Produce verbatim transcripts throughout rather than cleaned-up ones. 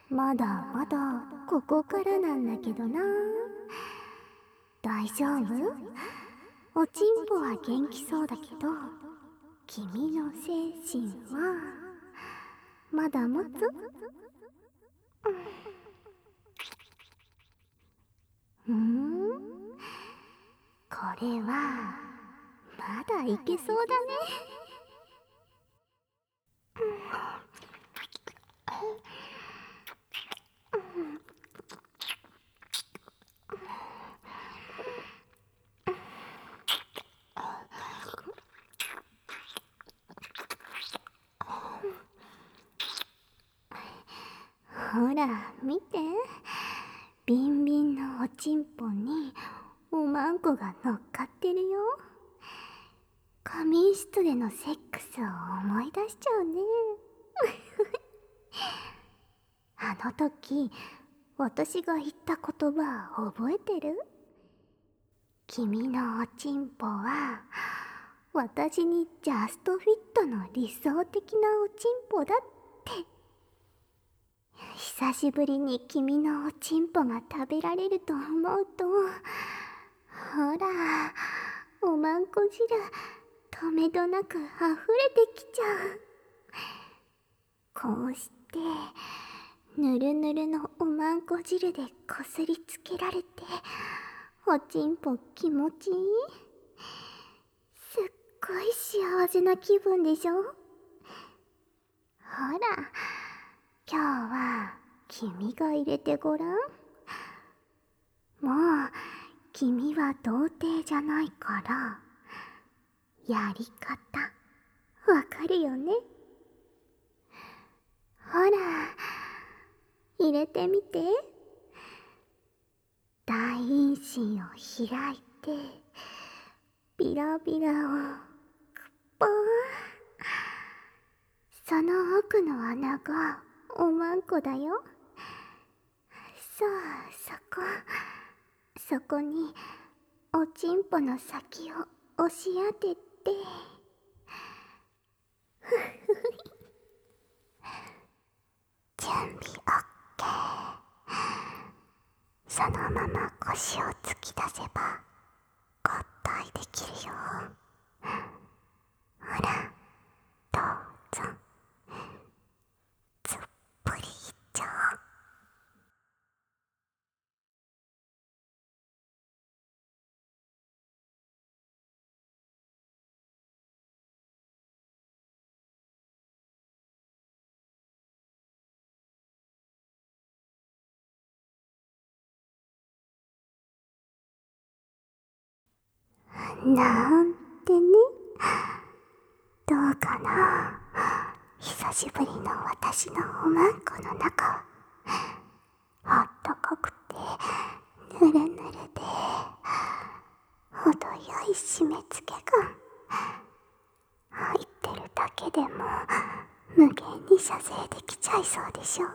まだまだここからなんだけどな。大丈夫？おちんぽは元気そうだけど、君の精神はまだ持つ？うん、これはまだいけそうだね。ほら見て、ビンビンのおちんぽにおまんこが乗っかってるよ。仮眠室でのセックスを思い出しちゃうね。あの時私が言った言葉覚えてる？君のおちんぽは私にジャストフィットの理想的なおちんぽだって。久しぶりに君のおちんぽが食べられると思うと、ほらおまんこ汁とめどなく溢れてきちゃう。こうしてぬるぬるのおまんこ汁でこすりつけられて、おちんぽ気持ちいい。すっごい幸せな気分でしょ。ほら今日は君が入れてごらん。もう君は童貞じゃないから、やり方わかるよね。ほら入れてみて。大陰唇を開いてビラビラをくっぽー。その奥の穴がおまんこだよ。そうそこ、そこにおちんぽの先を押し当てて、準備オッケー。そのまま腰を突き出せば合体できるよ。ほらどうぞ、つっぷりいっちゃおう。なんてね。どうかな。久しぶりの私のおまんこの中はあったかくてぬるぬるで、程よい締め付け感。入ってるだけでも無限に射精できちゃいそうでしょ。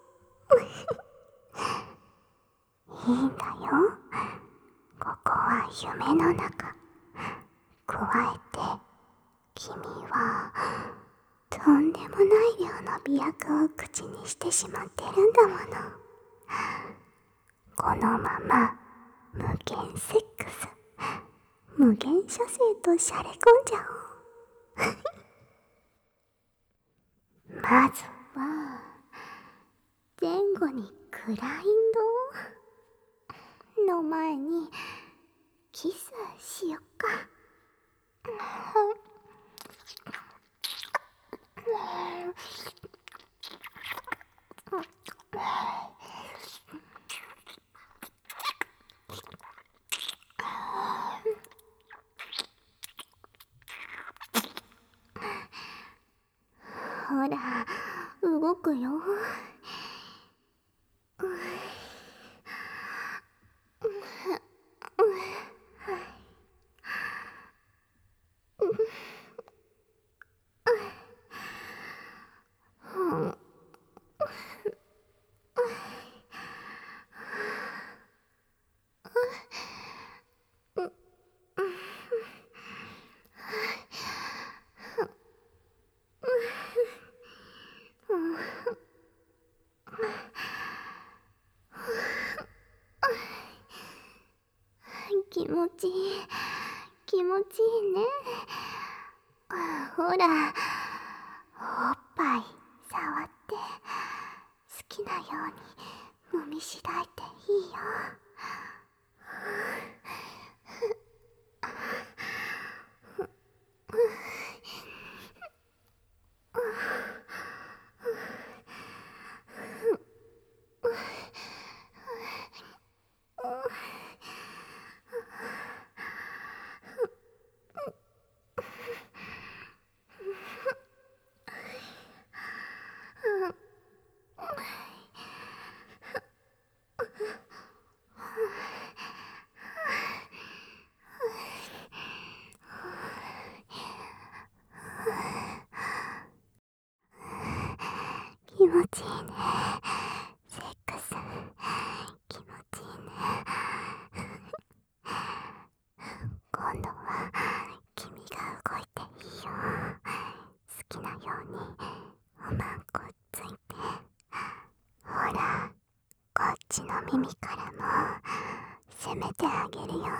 いいんだよ、ここは夢の中。加えて君はとんでもない量の美薬を口にしてしまってるんだもの。このまま無限セックス、無限射精としゃれ込んじゃおう。まずは前後にグラインドの前にキスしよっか。ほら動くよ。 持ちいい、気持ちいいね。ほら、おっぱい触って好きなように揉みしだいていいよ。気持ちいいね。セックス気持ちいいね。今度は君が動いていいよ。好きなようにおまんこついて、ほらこっちの耳からも攻めてあげるよ。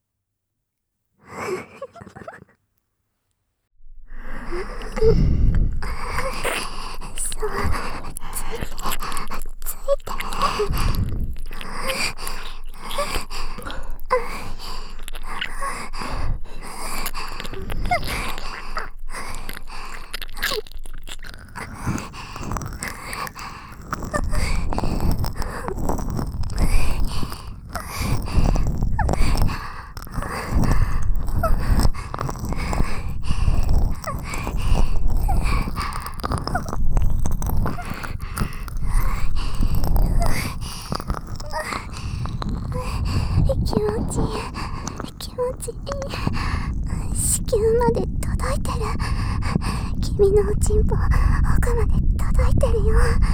そう、ついてついて。気持ちいい、気持ちいい。子宮まで届いてる。君のおちんぽ奥まで届いてるよ。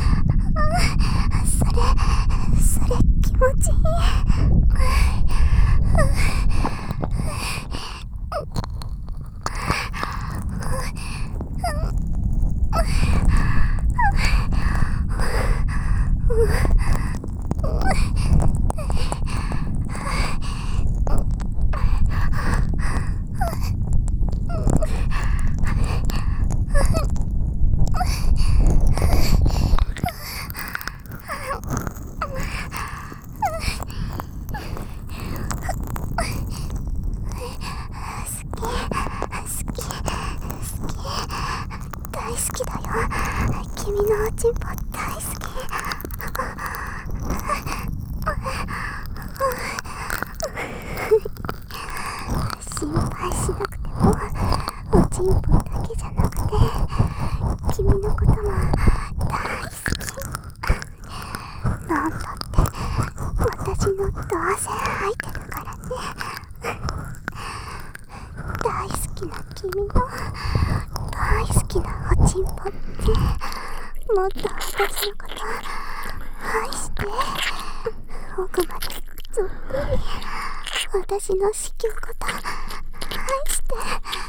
それそれ気持ちいい。大好きだよ。君のおちんぽ大好き。心配しなくても、おちんぽだけじゃなくて君のことも大好き。なんだって私のドアセ入ってるからね。大好きな君の大好きなおちんぽってもっと私のこと愛して、奥までそっくり私の子宮ごと愛して。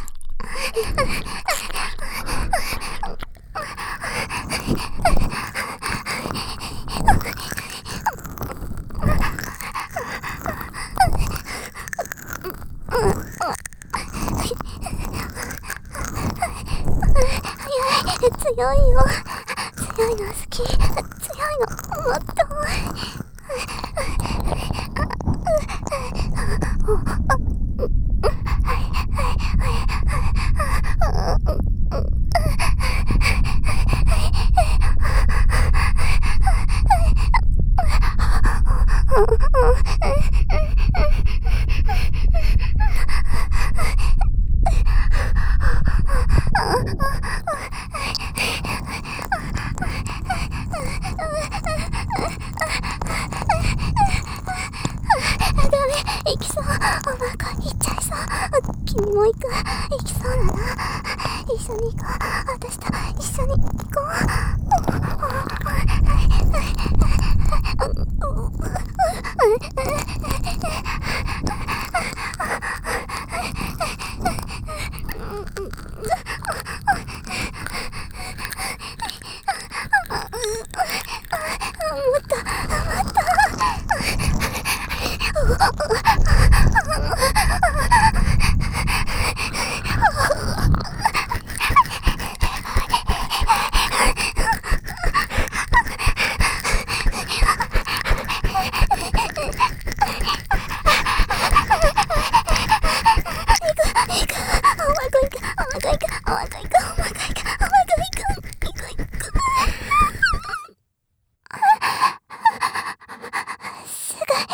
強いよ。強いの好き。強いのもっと。行きそう。お腹行っちゃいそう。君も行く。行きそうだな。一緒に行こう。私と一緒に行こう。もっともっと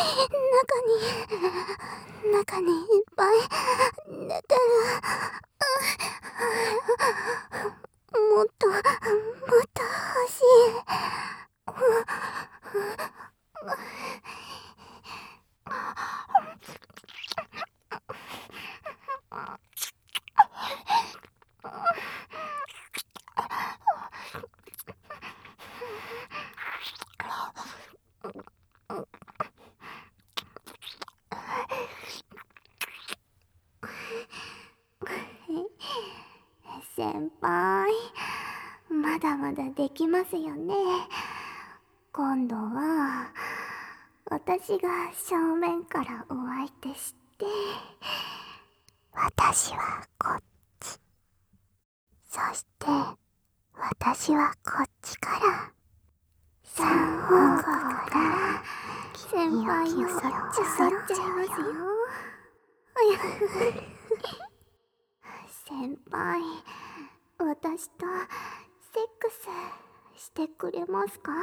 に中にいっぱい寝てる。もっともっと欲しい。先輩、まだまだできますよね。今度は私が正面からお相手して、私はこっち、そして私はこっちから三方向から先輩を襲っちゃいますよ。先輩、私とセックスしてくれますか？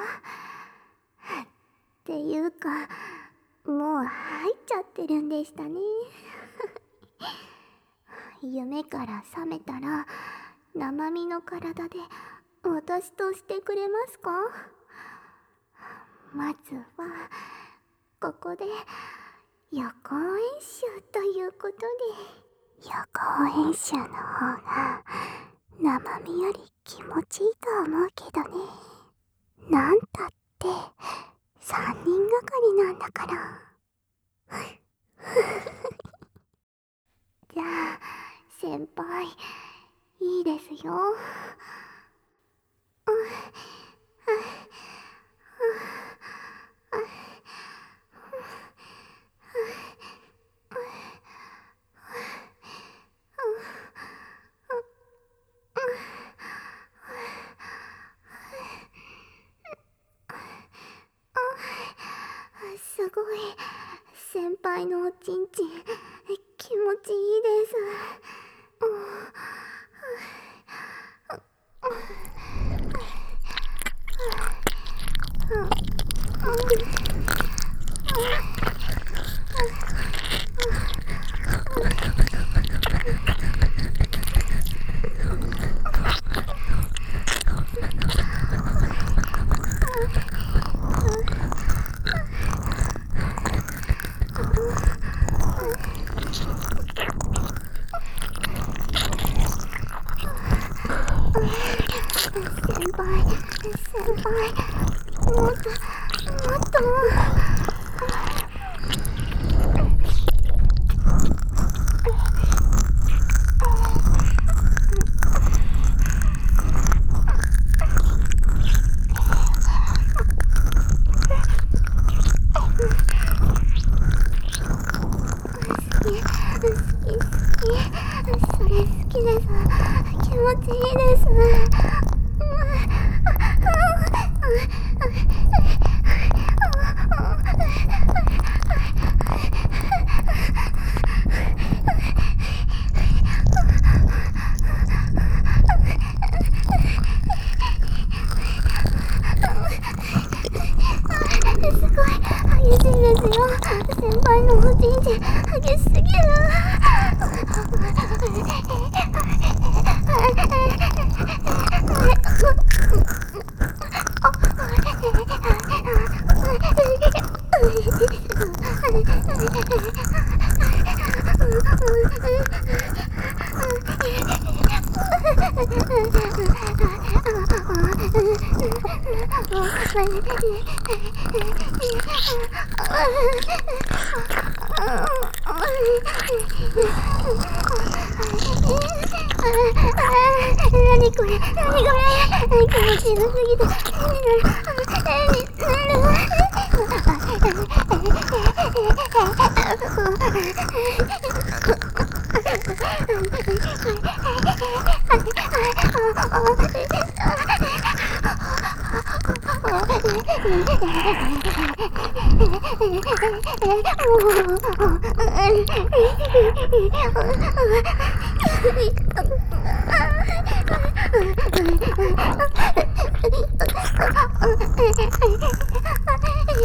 っていうか、もう入っちゃってるんでしたね。夢から覚めたら生身の体で私としてくれますか？まずはここで予行演習ということで。予行演習の方が生身より気持ちいいと思うけどね。なんたって三人がかりなんだから。じゃあ先輩、いいですよ。すごい、先輩のおちんちん気持ちいいです。先輩、先輩、もっと、もっと。それ好きです。気持ちいいです。すごい激しいですよ。先輩のおちんちん激しすぎる。何これ、何これ、気持ちよすぎて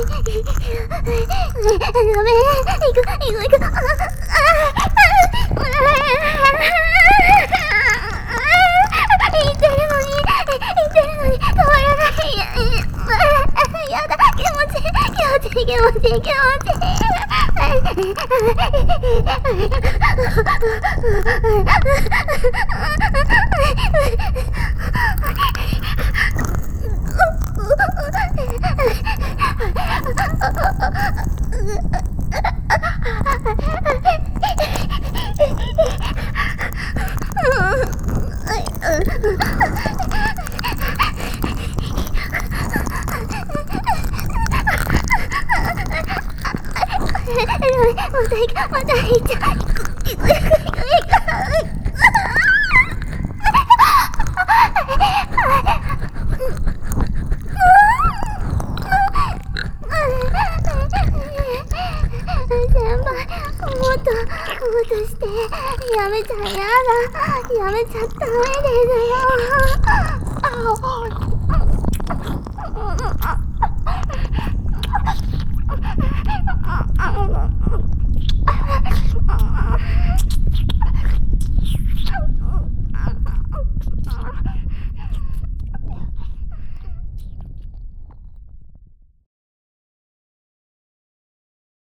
ごめん、行く、行く、行く。言ってるのに、言ってるのに、止まらない。やだ、気持ちいい、気持ちいい、気持ちいい、気持ちいい。また行く、また行っちゃう。行く、行く、行く、行く。先輩、もっと、もっとして。やめちゃやだ。やめちゃダメですよ。あ